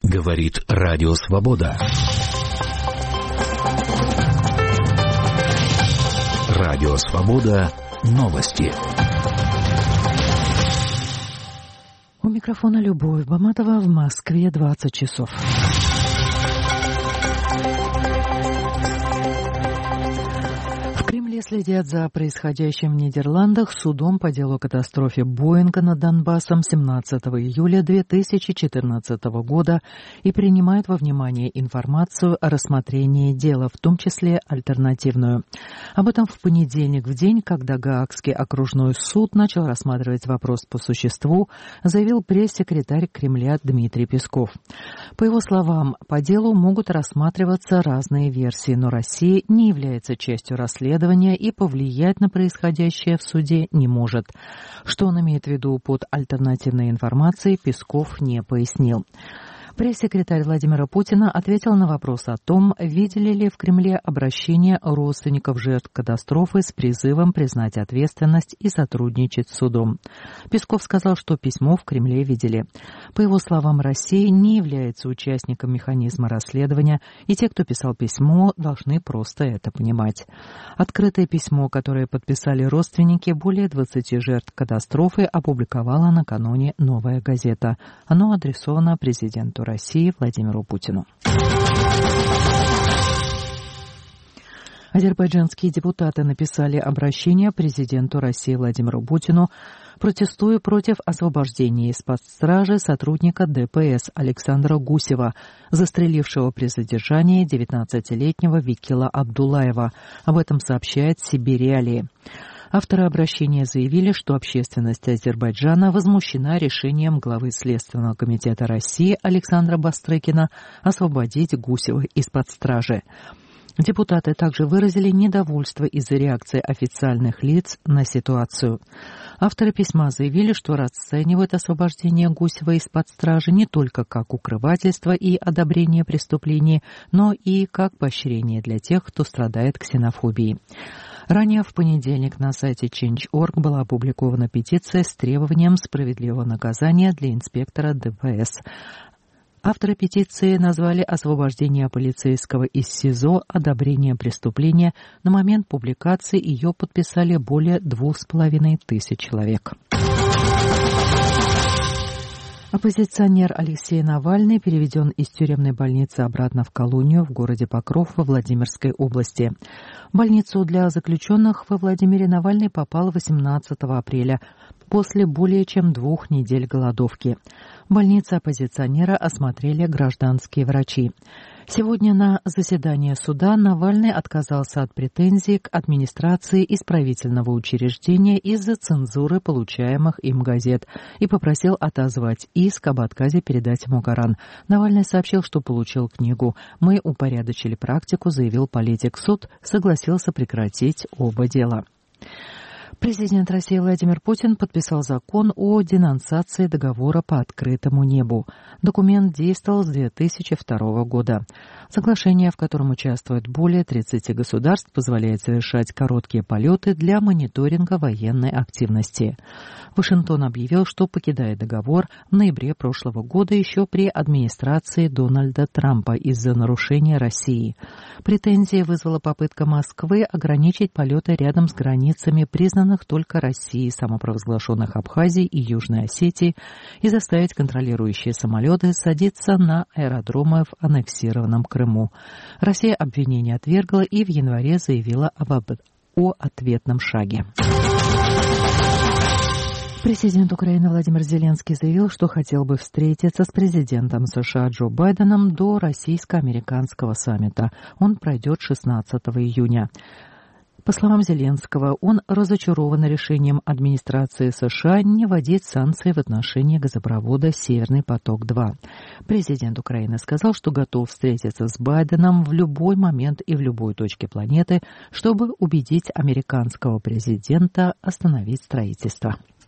Говорит Радио Свобода. Радио Свобода. Новости. У микрофона Любовь Баматова. В Москве 20 часов. В Кремле следят за происходящим в Нидерландах судом по делу о катастрофе Боинга над Донбассом 17 июля 2014 года и принимают во внимание информацию о рассмотрении дела, в том числе альтернативную. Об этом в понедельник, в день, когда Гаагский окружной суд начал рассматривать вопрос по существу, заявил пресс-секретарь Кремля Дмитрий Песков. По его словам, по делу могут рассматриваться разные версии, но Россия не является частью расследования и повлиять на происходящее в суде не может. Что он имеет в виду под альтернативной информацией, Песков не пояснил. Пресс-секретарь Владимира Путина ответил на вопрос о том, видели ли в Кремле обращение родственников жертв катастрофы с призывом признать ответственность и сотрудничать с судом. Песков сказал, что письмо в Кремле видели. По его словам, Россия не является участником механизма расследования, и те, кто писал письмо, должны просто это понимать. Открытое письмо, которое подписали родственники более 20 жертв катастрофы, опубликовала накануне «Новая газета». Оно адресовано президенту России Владимиру Путину. Азербайджанские депутаты написали обращение президенту России Владимиру Путину, протестуя против освобождения из-под стражи сотрудника ДПС Александра Гусева, застрелившего при задержании 19-летнего Викила Абдуллаева. Об этом сообщает «Сибирь-Реалии». Авторы обращения заявили, что общественность Азербайджана возмущена решением главы Следственного комитета России Александра Бастрыкина освободить Гусева из-под стражи. Депутаты также выразили недовольство из-за реакции официальных лиц на ситуацию. Авторы письма заявили, что расценивают освобождение Гусева из-под стражи не только как укрывательство и одобрение преступлений, но и как поощрение для тех, кто страдает ксенофобией. Ранее в понедельник на сайте Change.org была опубликована петиция с требованием справедливого наказания для инспектора ДПС. Авторы петиции назвали освобождение полицейского из СИЗО одобрением преступления. На момент публикации ее подписали более 2500 человек. Оппозиционер Алексей Навальный переведен из тюремной больницы обратно в колонию в городе Покров во Владимирской области. В больницу для заключенных во Владимире Навальный попал 18 апреля после более чем 2 недель голодовки. В больнице оппозиционера осмотрели гражданские врачи. Сегодня на заседании суда Навальный отказался от претензий к администрации исправительного учреждения из-за цензуры получаемых им газет и попросил отозвать иск об отказе передать ему Коран. Навальный сообщил, что получил книгу. «Мы упорядочили практику», заявил политик. Суд согласился прекратить оба дела. Президент России Владимир Путин подписал закон о денонсации договора по открытому небу. Документ действовал с 2002 года. Соглашение, в котором участвуют более 30 государств, позволяет совершать короткие полеты для мониторинга военной активности. Вашингтон объявил, что покидает договор в ноябре прошлого года еще при администрации Дональда Трампа из-за нарушения России. Претензии вызвала попытка Москвы ограничить полеты рядом с границами признанных только Россией самопровозглашенных Абхазии и Южной Осетии и заставить контролирующие самолеты садиться на аэродромы в аннексированном Крыму. Россия обвинение отвергла и в январе заявила о ответном шаге. Президент Украины Владимир Зеленский заявил, что хотел бы встретиться с президентом США Джо Байденом до российско-американского саммита. Он пройдет 16 июня. По словам Зеленского, он разочарован решением администрации США не вводить санкции в отношении газопровода «Северный поток-2». Президент Украины сказал, что готов встретиться с Байденом в любой момент и в любой точке планеты, чтобы убедить американского президента остановить строительство.